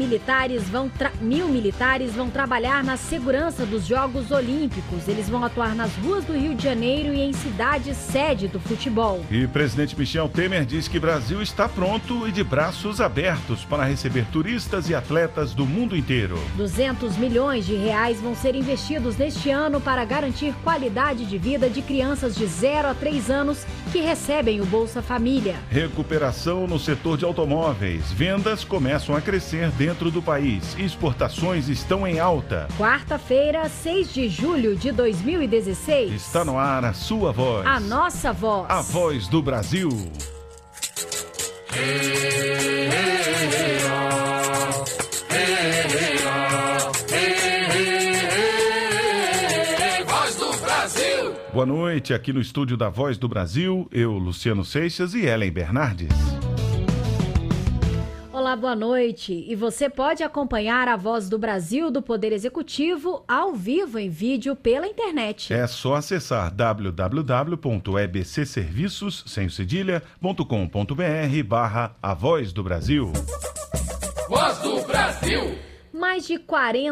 militares vão trabalhar na segurança dos Jogos Olímpicos. Eles vão atuar nas ruas do Rio de Janeiro e em cidades sede do futebol. E o presidente Michel Temer diz que o Brasil está pronto e de braços abertos para receber turistas e atletas do mundo inteiro. 200 milhões de reais vão ser investidos neste ano para garantir qualidade de vida de crianças de 0 a 3 anos que recebem o Bolsa Família. Recuperação no setor de automóveis. Vendas começam a crescer dentro do país. Exportações estão em alta. Quarta-feira, 6 de julho de 2016. Está no ar a sua voz. A nossa voz. A voz do Brasil. Voz do Brasil. Boa noite, aqui no estúdio da Voz do Brasil, eu, Luciano Seixas e Ellen Bernardes. Olá, boa noite. E você pode acompanhar a Voz do Brasil do Poder Executivo ao vivo em vídeo pela internet. É só acessar www.ebcserviços.com.br/A Voz do Brasil. Voz do Brasil. Mais de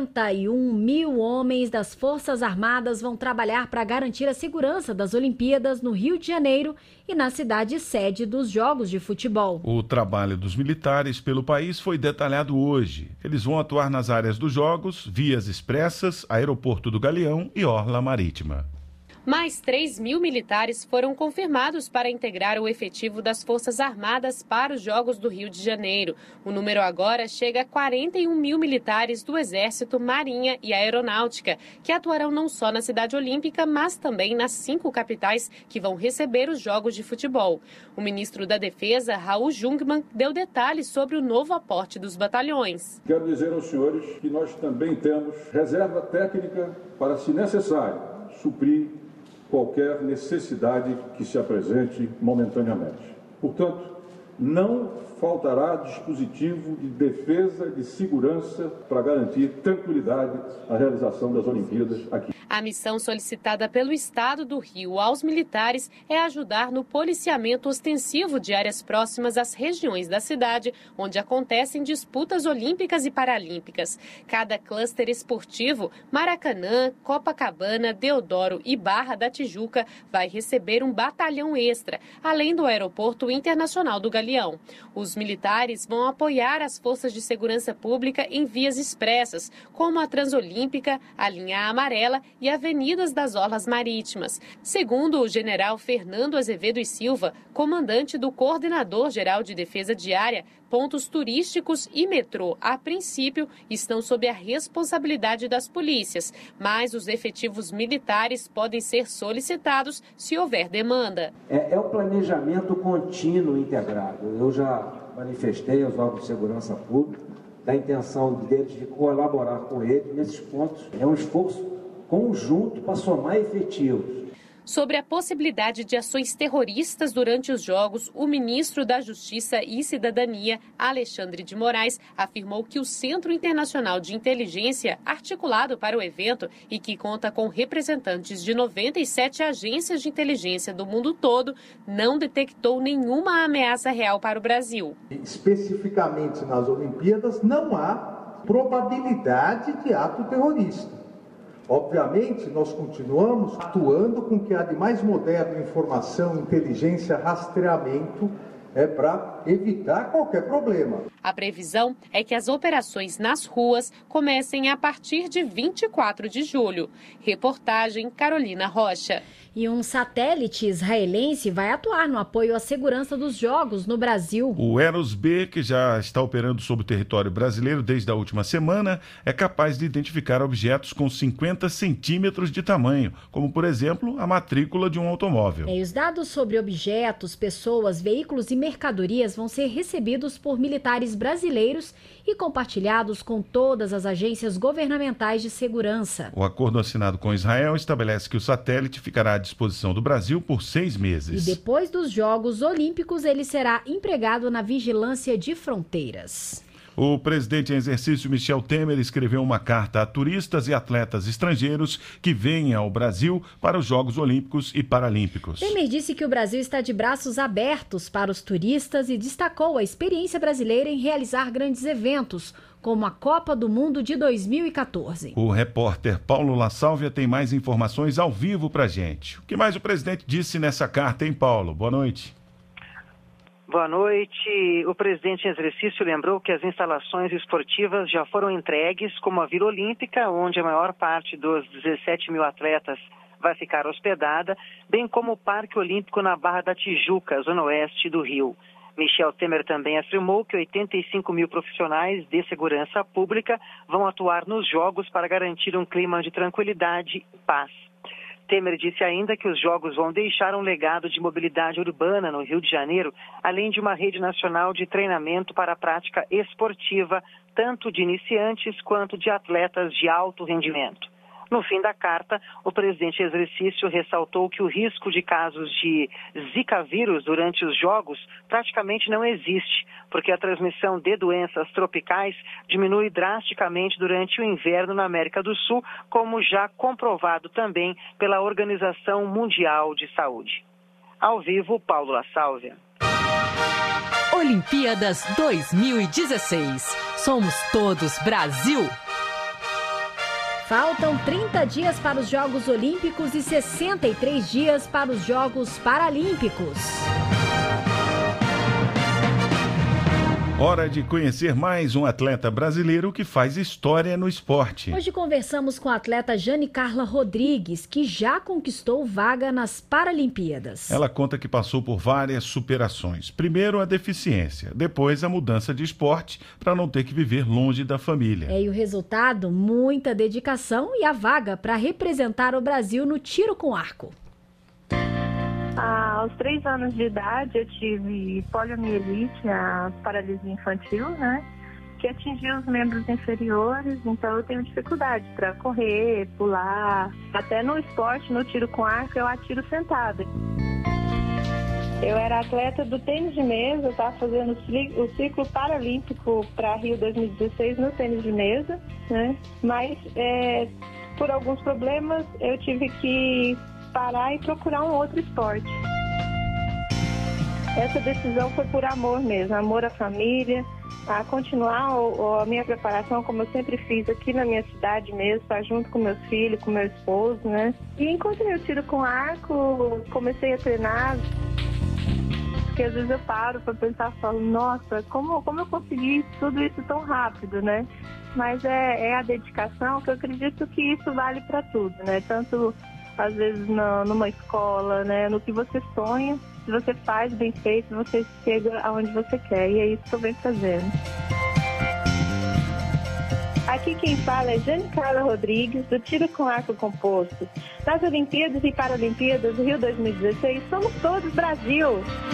41 mil homens das Forças Armadas vão trabalhar para garantir a segurança das Olimpíadas no Rio de Janeiro e na cidade sede dos Jogos de Futebol. O trabalho dos militares pelo país foi detalhado hoje. Eles vão atuar nas áreas dos Jogos, vias expressas, aeroporto do Galeão e orla marítima. Mais 3 mil militares foram confirmados para integrar o efetivo das Forças Armadas para os Jogos do Rio de Janeiro. O número agora chega a 41 mil militares do Exército, Marinha e Aeronáutica, que atuarão não só na cidade olímpica, mas também nas 5 capitais que vão receber os Jogos de Futebol. O ministro da Defesa, Raul Jungmann, deu detalhes sobre o novo aporte dos batalhões. Quero dizer aos senhores que nós também temos reserva técnica para, se necessário, suprir qualquer necessidade que se apresente momentaneamente. Portanto, não faltará dispositivo de defesa e de segurança para garantir tranquilidade à realização das Olimpíadas aqui. A missão solicitada pelo Estado do Rio aos militares é ajudar no policiamento ostensivo de áreas próximas às regiões da cidade, onde acontecem disputas olímpicas e paralímpicas. Cada cluster esportivo, Maracanã, Copacabana, Deodoro e Barra da Tijuca, vai receber um batalhão extra, além do Aeroporto Internacional do Galeão. Os militares vão apoiar as forças de segurança pública em vias expressas, como a Transolímpica, a linha amarela e avenidas das orlas marítimas. Segundo o general Fernando Azevedo e Silva, comandante do Coordenador-Geral de Defesa Diária, pontos turísticos e metrô, a princípio, estão sob a responsabilidade das polícias, mas os efetivos militares podem ser solicitados se houver demanda. É o planejamento contínuo integrado. Eu já manifestei aos órgãos de segurança pública da intenção deles de colaborar com eles nesses pontos. É um esforço conjunto para somar efetivos. Sobre a possibilidade de ações terroristas durante os Jogos, o ministro da Justiça e Cidadania, Alexandre de Moraes, afirmou que o Centro Internacional de Inteligência, articulado para o evento e que conta com representantes de 97 agências de inteligência do mundo todo, não detectou nenhuma ameaça real para o Brasil. Especificamente nas Olimpíadas, não há probabilidade de ato terrorista. Obviamente, nós continuamos atuando com o que há de mais moderno, informação, inteligência, rastreamento, para evitar qualquer problema. A previsão é que as operações nas ruas comecem a partir de 24 de julho. Reportagem Carolina Rocha. E um satélite israelense vai atuar no apoio à segurança dos Jogos no Brasil. O Eros-B, que já está operando sobre o território brasileiro desde a última semana, é capaz de identificar objetos com 50 centímetros de tamanho, como, por exemplo, a matrícula de um automóvel. E os dados sobre objetos, pessoas, veículos e mercadorias vão ser recebidos por militares brasileiros e compartilhados com todas as agências governamentais de segurança. O acordo assinado com Israel estabelece que o satélite ficará à disposição do Brasil por 6 meses. E depois dos Jogos Olímpicos, ele será empregado na vigilância de fronteiras. O presidente em exercício Michel Temer escreveu uma carta a turistas e atletas estrangeiros que vêm ao Brasil para os Jogos Olímpicos e Paralímpicos. Temer disse que o Brasil está de braços abertos para os turistas e destacou a experiência brasileira em realizar grandes eventos, como a Copa do Mundo de 2014. O repórter Paulo La Sálvia tem mais informações ao vivo pra gente. O que mais o presidente disse nessa carta, hein, Paulo? Boa noite. Boa noite. O presidente em exercício lembrou que as instalações esportivas já foram entregues, como a Vila Olímpica, onde a maior parte dos 17 mil atletas vai ficar hospedada, bem como o Parque Olímpico na Barra da Tijuca, zona oeste do Rio. Michel Temer também afirmou que 85 mil profissionais de segurança pública vão atuar nos Jogos para garantir um clima de tranquilidade e paz. Temer disse ainda que os Jogos vão deixar um legado de mobilidade urbana no Rio de Janeiro, além de uma rede nacional de treinamento para a prática esportiva, tanto de iniciantes quanto de atletas de alto rendimento. No fim da carta, o presidente em exercício ressaltou que o risco de casos de Zika vírus durante os Jogos praticamente não existe, porque a transmissão de doenças tropicais diminui drasticamente durante o inverno na América do Sul, como já comprovado também pela Organização Mundial de Saúde. Ao vivo, Paulo La Sálvia. Olimpíadas 2016. Somos todos Brasil. Faltam 30 dias para os Jogos Olímpicos e 63 dias para os Jogos Paralímpicos. Hora de conhecer mais um atleta brasileiro que faz história no esporte. Hoje conversamos com a atleta Jane Carla Rodrigues, que já conquistou vaga nas Paralimpíadas. Ela conta que passou por várias superações. Primeiro a deficiência, depois a mudança de esporte para não ter que viver longe da família. E o resultado? Muita dedicação e a vaga para representar o Brasil no tiro com arco. Aos 3 anos de idade eu tive poliomielite, a paralisia infantil, né? Que atingiu os membros inferiores, então eu tenho dificuldade para correr, pular. Até no esporte, no tiro com arco, eu atiro sentada. Eu era atleta do tênis de mesa, eu estava fazendo o ciclo paralímpico para Rio 2016 no tênis de mesa, né? Mas por alguns problemas eu tive que parar e procurar um outro esporte. Essa decisão foi por amor mesmo, amor à família, a continuar a minha preparação como eu sempre fiz aqui na minha cidade mesmo, estar junto com meus filhos, com meu esposo, né? E encontrei o tiro com arco, comecei a treinar, porque às vezes eu paro para pensar e falo, nossa, como eu consegui tudo isso tão rápido, né? Mas é a dedicação, que eu acredito que isso vale para tudo, né? Tanto às vezes numa escola, né? No que você sonha, se você faz bem feito, você chega aonde você quer. E é isso que eu venho fazendo. Aqui quem fala é Jane Carla Rodrigues, do tiro com arco composto. Nas Olimpíadas e Paralimpíadas do Rio 2016, somos todos Brasil!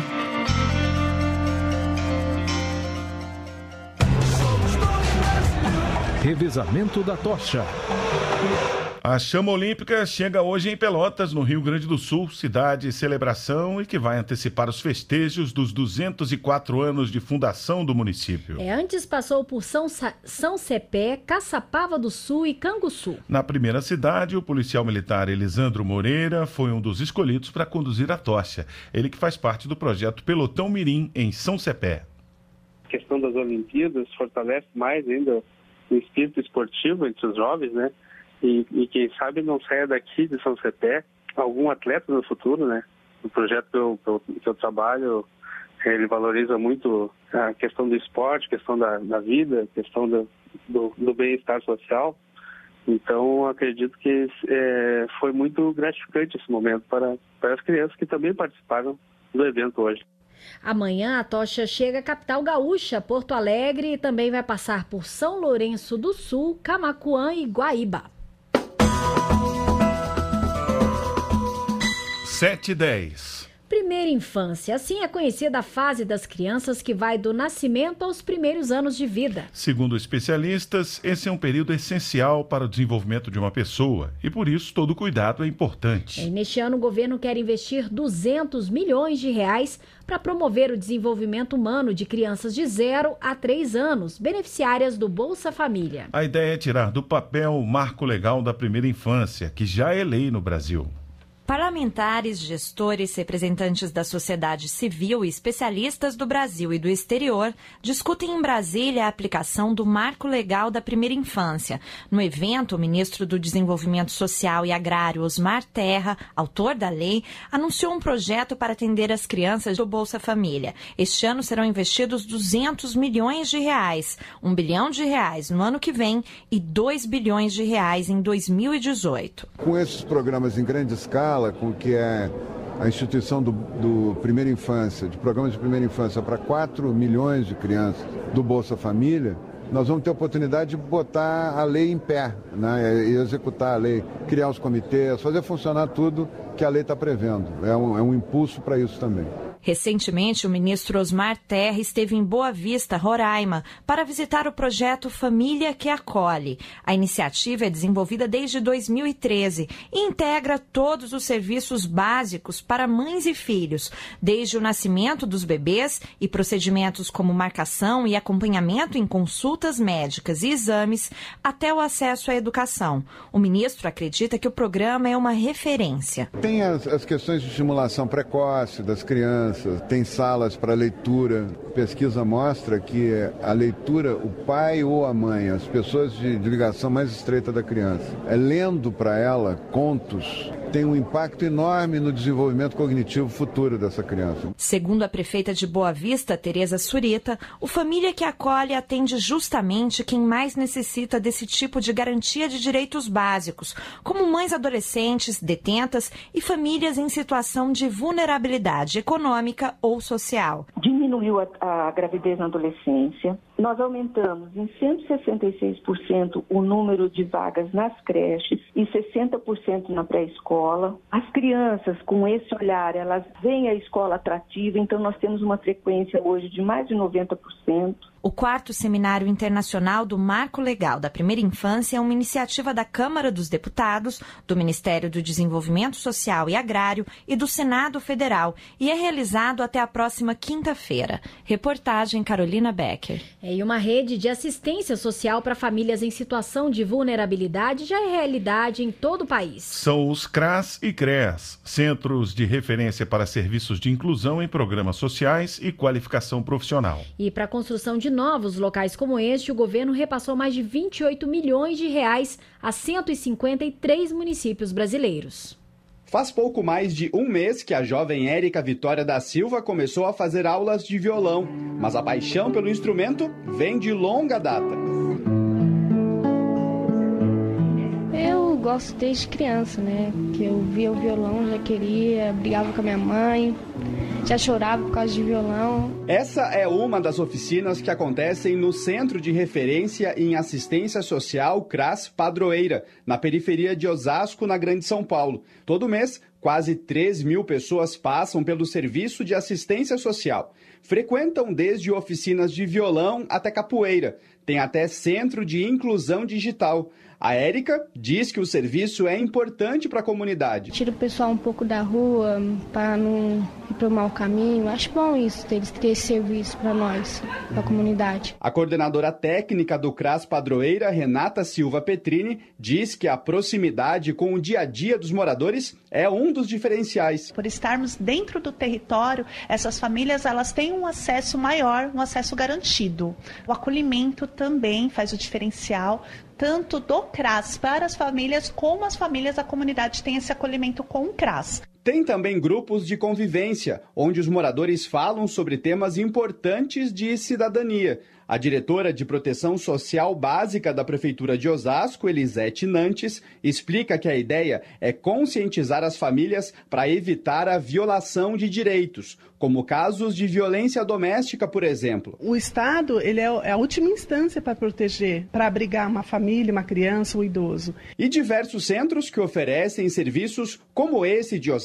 Revezamento da tocha. A chama olímpica chega hoje em Pelotas, no Rio Grande do Sul, cidade de celebração e que vai antecipar os festejos dos 204 anos de fundação do município. Antes passou por São Cepé, Caçapava do Sul e Canguçu. Na primeira cidade, o policial militar Elisandro Moreira foi um dos escolhidos para conduzir a tocha. Ele que faz parte do projeto Pelotão Mirim, em São Cepé. A questão das Olimpíadas fortalece mais ainda o espírito esportivo entre os jovens, né? E quem sabe não saia daqui de São Cepé algum atleta no futuro, né? O projeto que eu trabalho, ele valoriza muito a questão do esporte, questão da vida, questão do bem-estar social. Então, acredito que foi muito gratificante esse momento para as crianças que também participaram do evento hoje. Amanhã a tocha chega à capital gaúcha, Porto Alegre, e também vai passar por São Lourenço do Sul, Camaquã e Guaíba. 7h10. Primeira infância, assim é conhecida a fase das crianças que vai do nascimento aos primeiros anos de vida. Segundo especialistas, esse é um período essencial para o desenvolvimento de uma pessoa e por isso todo cuidado é importante. Neste ano o governo quer investir 200 milhões de reais para promover o desenvolvimento humano de crianças de 0 a 3 anos, beneficiárias do Bolsa Família. A ideia é tirar do papel o marco legal da primeira infância, que já é lei no Brasil. Parlamentares, gestores, representantes da sociedade civil e especialistas do Brasil e do exterior discutem em Brasília a aplicação do Marco Legal da Primeira Infância. No evento, o ministro do Desenvolvimento Social e Agrário, Osmar Terra, autor da lei, anunciou um projeto para atender as crianças do Bolsa Família. Este ano serão investidos 200 milhões de reais, R$1 bilhão no ano que vem e R$2 bilhões em 2018. Com esses programas em grande escala, com o que é a instituição do Primeira Infância, de programas de Primeira Infância para 4 milhões de crianças do Bolsa Família, nós vamos ter a oportunidade de botar a lei em pé, né, e executar a lei, criar os comitês, fazer funcionar tudo que a lei está prevendo. É um impulso para isso também. Recentemente, o ministro Osmar Terra esteve em Boa Vista, Roraima, para visitar o projeto Família que Acolhe. A iniciativa é desenvolvida desde 2013 e integra todos os serviços básicos para mães e filhos, desde o nascimento dos bebês e procedimentos como marcação e acompanhamento em consultas médicas e exames, até o acesso à educação. O ministro acredita que o programa é uma referência. Tem as questões de estimulação precoce das crianças, tem salas para leitura. Pesquisa mostra que a leitura, o pai ou a mãe, as pessoas de ligação mais estreita da criança, lendo para ela contos, tem um impacto enorme no desenvolvimento cognitivo futuro dessa criança. Segundo a prefeita de Boa Vista, Tereza Surita, o Família que Acolhe atende justamente quem mais necessita desse tipo de garantia de direitos básicos, como mães adolescentes, detentas e famílias em situação de vulnerabilidade econômica ou social. Diminuiu a gravidez na adolescência. Nós aumentamos em 166% o número de vagas nas creches e 60% na pré-escola. As crianças, com esse olhar, elas veem a escola atrativa, então nós temos uma frequência hoje de mais de 90%. O 4º Seminário Internacional do Marco Legal da Primeira Infância é uma iniciativa da Câmara dos Deputados, do Ministério do Desenvolvimento Social e Agrário e do Senado Federal e é realizado até a próxima quinta-feira. Reportagem Carolina Becker. E uma rede de assistência social para famílias em situação de vulnerabilidade já é realidade em todo o país. São os CRAS e CREAS, Centros de Referência para Serviços de Inclusão em Programas Sociais e Qualificação Profissional. E para a construção de novos locais como este, o governo repassou mais de 28 milhões de reais a 153 municípios brasileiros. Faz pouco mais de um mês que a jovem Érica Vitória da Silva começou a fazer aulas de violão, mas a paixão pelo instrumento vem de longa data. Eu gosto desde criança, né? Que eu via o violão, já queria, brigava com a minha mãe, já chorava por causa de violão. Essa é uma das oficinas que acontecem no Centro de Referência em Assistência Social CRAS Padroeira, na periferia de Osasco, na Grande São Paulo. Todo mês, quase 3 mil pessoas passam pelo serviço de assistência social. Frequentam desde oficinas de violão até capoeira. Tem até centro de inclusão digital. A Érica diz que o serviço é importante para a comunidade. Tira o pessoal um pouco da rua para não ir para o mau caminho. Acho bom isso, eles terem esse serviço para nós, para a comunidade. A coordenadora técnica do CRAS Padroeira, Renata Silva Petrini, diz que a proximidade com o dia a dia dos moradores é um dos diferenciais. Por estarmos dentro do território, essas famílias elas têm um acesso maior, um acesso garantido. O acolhimento também faz o diferencial, tanto do CRAS para as famílias, como as famílias da comunidade têm esse acolhimento com o CRAS. Tem também grupos de convivência, onde os moradores falam sobre temas importantes de cidadania. A diretora de Proteção Social Básica da Prefeitura de Osasco, Elisete Nantes, explica que a ideia é conscientizar as famílias para evitar a violação de direitos, como casos de violência doméstica, por exemplo. O Estado ele é a última instância para proteger, para abrigar uma família, uma criança, um idoso. E diversos centros que oferecem serviços como esse de Osasco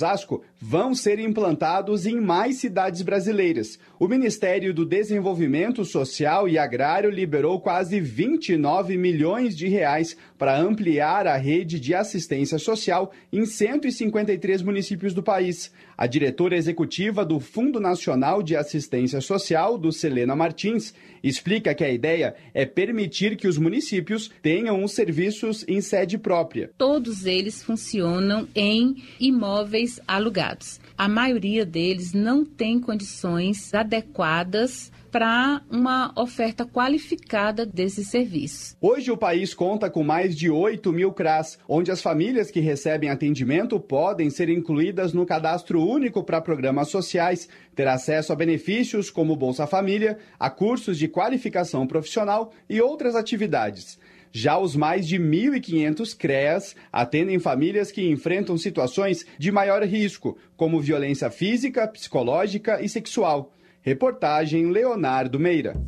Osasco vão ser implantados em mais cidades brasileiras. O Ministério do Desenvolvimento Social e Agrário liberou quase 29 milhões de reais para ampliar a rede de assistência social em 153 municípios do país. A diretora executiva do Fundo Nacional de Assistência Social, do Selena Martins, explica que a ideia é permitir que os municípios tenham os serviços em sede própria. Todos eles funcionam em imóveis alugados. A maioria deles não tem condições adequadas para uma oferta qualificada desses serviços. Hoje o país conta com mais de 8 mil CRAs, onde as famílias que recebem atendimento podem ser incluídas no cadastro único para programas sociais, ter acesso a benefícios como Bolsa Família, a cursos de qualificação profissional e outras atividades. Já os mais de 1.500 CREAs atendem famílias que enfrentam situações de maior risco, como violência física, psicológica e sexual. Reportagem Leonardo Meira.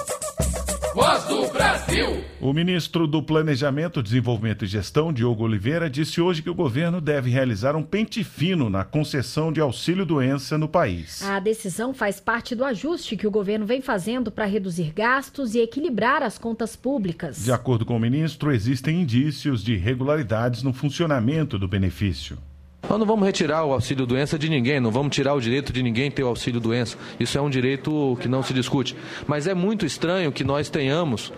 Voz do Brasil. O ministro do Planejamento, Desenvolvimento e Gestão, Diogo Oliveira, disse hoje que o governo deve realizar um pente fino na concessão de auxílio-doença no país. A decisão faz parte do ajuste que o governo vem fazendo para reduzir gastos e equilibrar as contas públicas. De acordo com o ministro, existem indícios de irregularidades no funcionamento do benefício. Nós não vamos retirar o auxílio-doença de ninguém, não vamos tirar o direito de ninguém ter o auxílio-doença. Isso é um direito que não se discute. Mas é muito estranho que nós tenhamos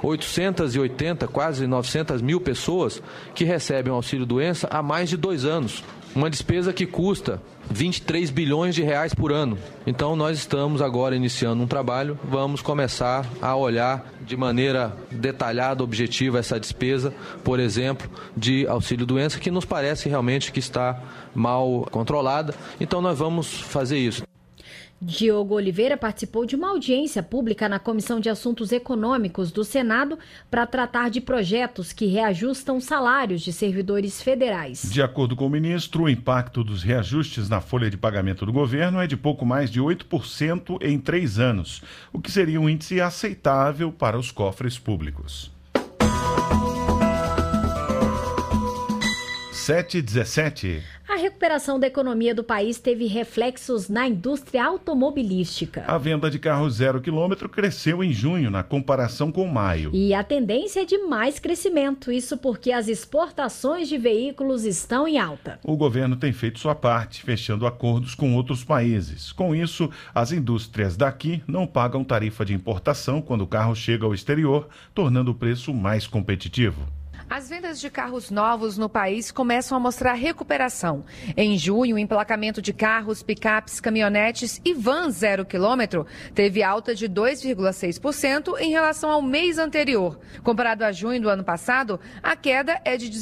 880, quase 900 mil pessoas que recebem o auxílio-doença há mais de 2 anos. Uma despesa que custa 23 bilhões de reais por ano. Então nós estamos agora iniciando um trabalho, vamos começar a olhar de maneira detalhada, objetiva essa despesa, por exemplo, de auxílio-doença, que nos parece realmente que está mal controlada. Então nós vamos fazer isso. Diogo Oliveira participou de uma audiência pública na Comissão de Assuntos Econômicos do Senado para tratar de projetos que reajustam salários de servidores federais. De acordo com o ministro, o impacto dos reajustes na folha de pagamento do governo é de pouco mais de 8% em 3 anos, o que seria um índice aceitável para os cofres públicos. 7h17. A recuperação da economia do país teve reflexos na indústria automobilística. A venda de carros 0 km cresceu em junho, na comparação com maio. E a tendência é de mais crescimento, isso porque as exportações de veículos estão em alta. O governo tem feito sua parte, fechando acordos com outros países. Com isso, as indústrias daqui não pagam tarifa de importação quando o carro chega ao exterior, tornando o preço mais competitivo. As vendas de carros novos no país começam a mostrar recuperação. Em junho, o emplacamento de carros, picapes, caminhonetes e vans 0 km teve alta de 2,6% em relação ao mês anterior. Comparado a junho do ano passado, a queda é de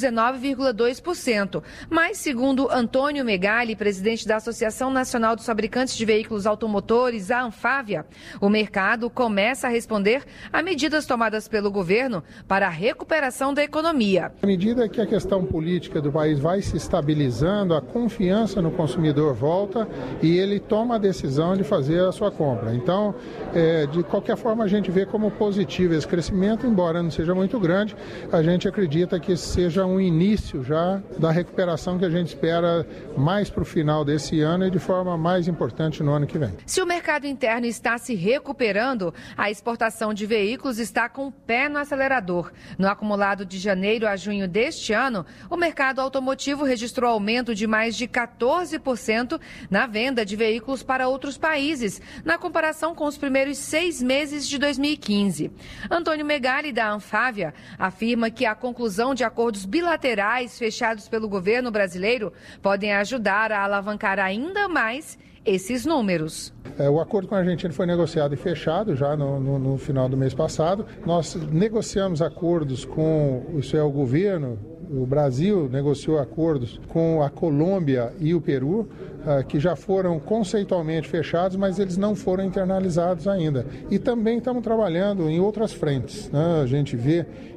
19,2%. Mas, segundo Antônio Megali, presidente da Associação Nacional dos Fabricantes de Veículos Automotores, a Anfávia, o mercado começa a responder a medidas tomadas pelo governo para a recuperação da economia. À medida que a questão política do país vai se estabilizando, a confiança no consumidor volta e ele toma a decisão de fazer a sua compra. Então, de qualquer forma, a gente vê como positivo esse crescimento, embora não seja muito grande, a gente acredita que esse seja um início já da recuperação que a gente espera mais para o final desse ano e de forma mais importante no ano que vem. Se o mercado interno está se recuperando, a exportação de veículos está com o pé no acelerador. No acumulado de janeiro a junho deste ano, o mercado automotivo registrou aumento de mais de 14% na venda de veículos para outros países, na comparação com os primeiros 6 meses de 2015. Antônio Megali, da Anfávia, afirma que a conclusão de acordos bilaterais fechados pelo governo brasileiro podem ajudar a alavancar ainda mais esses números. O acordo com a Argentina foi negociado e fechado já no final do mês passado. Nós negociamos acordos com o governo, o Brasil negociou acordos com a Colômbia e o Peru, que já foram conceitualmente fechados, mas eles não foram internalizados ainda. E também estamos trabalhando em outras frentes, né? A gente vê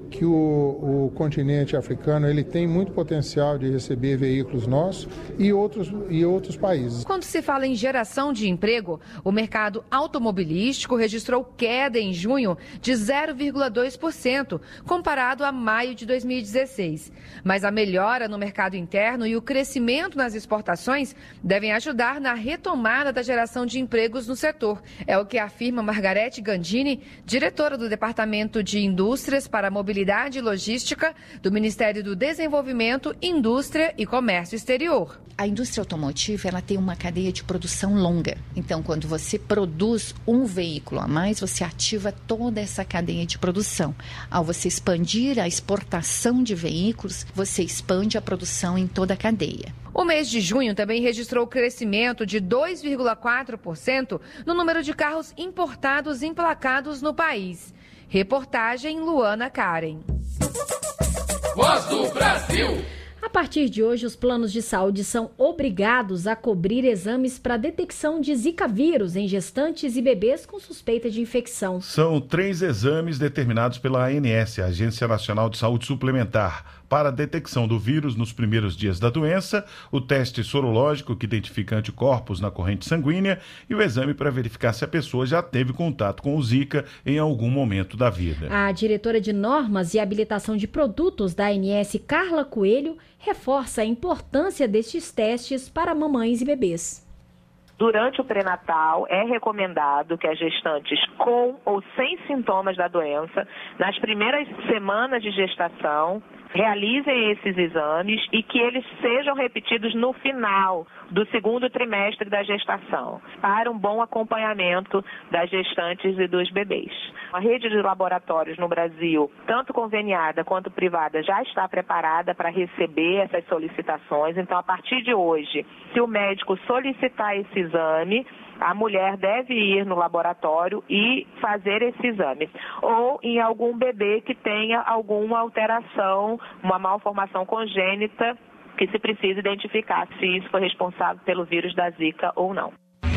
que o continente africano ele tem muito potencial de receber veículos nossos e outros países. Quando se fala em geração de emprego, o mercado automobilístico registrou queda em junho de 0,2%, comparado a maio de 2016. Mas a melhora no mercado interno e o crescimento nas exportações devem ajudar na retomada da geração de empregos no setor. É o que afirma Margarete Gandini, diretora do Departamento de Indústrias para Mobilidade e Logística do Ministério do Desenvolvimento, Indústria e Comércio Exterior. A indústria automotiva ela tem uma cadeia de produção longa. Então, quando você produz um veículo a mais, você ativa toda essa cadeia de produção. Ao você expandir a exportação de veículos, você expande a produção em toda a cadeia. O mês de junho também registrou crescimento de 2,4% no número de carros importados emplacados no país. Reportagem Luana Karen. Voz do Brasil. A partir de hoje, os planos de saúde são obrigados a cobrir exames para detecção de Zika vírus em gestantes e bebês com suspeita de infecção. São 3 exames determinados pela ANS, Agência Nacional de Saúde Suplementar, para a detecção do vírus nos primeiros dias da doença, o teste sorológico que identifica anticorpos na corrente sanguínea e o exame para verificar se a pessoa já teve contato com o Zika em algum momento da vida. A diretora de Normas e Habilitação de Produtos da ANS, Carla Coelho, reforça a importância destes testes para mamães e bebês. Durante o pré-natal, é recomendado que as gestantes com ou sem sintomas da doença, nas primeiras semanas de gestação, realizem esses exames e que eles sejam repetidos no final do segundo trimestre da gestação, para um bom acompanhamento das gestantes e dos bebês. A rede de laboratórios no Brasil, tanto conveniada quanto privada, já está preparada para receber essas solicitações. Então, a partir de hoje, se o médico solicitar esse exame, a mulher deve ir no laboratório e fazer esse exame. Ou em algum bebê que tenha alguma alteração, uma malformação congênita, que se precisa identificar se isso foi responsável pelo vírus da Zika ou não.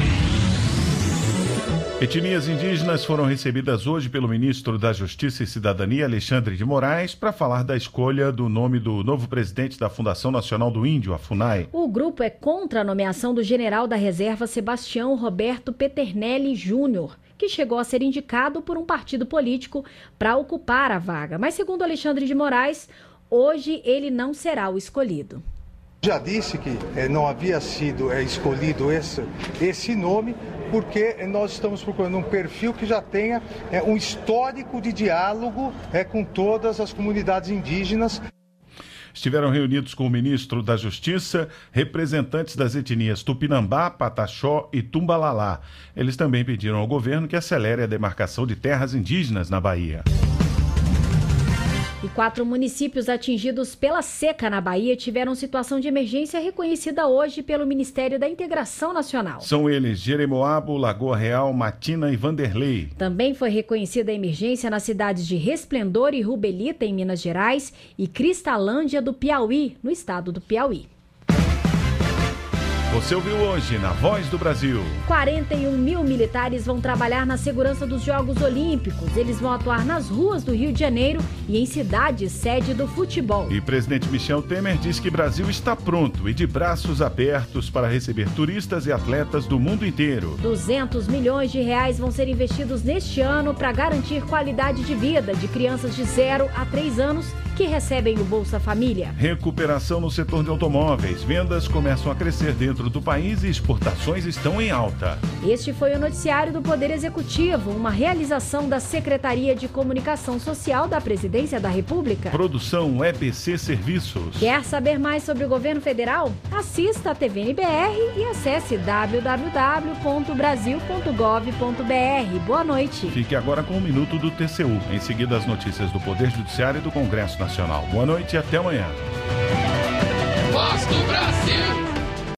Etnias indígenas foram recebidas hoje pelo ministro da Justiça e Cidadania, Alexandre de Moraes, para falar da escolha do nome do novo presidente da Fundação Nacional do Índio, a FUNAI. O grupo é contra a nomeação do general da reserva Sebastião Roberto Peternelli Júnior, que chegou a ser indicado por um partido político para ocupar a vaga. Mas, segundo Alexandre de Moraes, hoje ele não será o escolhido. Já disse que não havia sido escolhido esse nome porque nós estamos procurando um perfil que já tenha um histórico de diálogo com todas as comunidades indígenas. Estiveram reunidos com o ministro da Justiça representantes das etnias Tupinambá, Pataxó e Tumbalalá. Eles também pediram ao governo que acelere a demarcação de terras indígenas na Bahia. E 4 municípios atingidos pela seca na Bahia tiveram situação de emergência reconhecida hoje pelo Ministério da Integração Nacional. São eles Jeremoabo, Lagoa Real, Matina e Vanderlei. Também foi reconhecida a emergência nas cidades de Resplendor e Rubelita, em Minas Gerais, e Cristalândia do Piauí, no estado do Piauí. Você ouviu hoje na Voz do Brasil. 41 mil militares vão trabalhar na segurança dos Jogos Olímpicos. Eles vão atuar nas ruas do Rio de Janeiro e em cidades sede do futebol. E presidente Michel Temer diz que o Brasil está pronto e de braços abertos para receber turistas e atletas do mundo inteiro. 200 milhões de reais vão ser investidos neste ano para garantir qualidade de vida de crianças de 0 a 3 anos que recebem o Bolsa Família. Recuperação no setor de automóveis. Vendas começam a crescer dentro do país e exportações estão em alta. Este foi o noticiário do Poder Executivo, uma realização da Secretaria de Comunicação Social da Presidência da República. Produção EBC Serviços. Quer saber mais sobre o governo federal? Assista a TVNBR e acesse www.brasil.gov.br. Boa noite. Fique agora com um minuto do TCU. Em seguida, as notícias do Poder Judiciário e do Congresso Nacional. Boa noite e até amanhã. Voz do Brasil.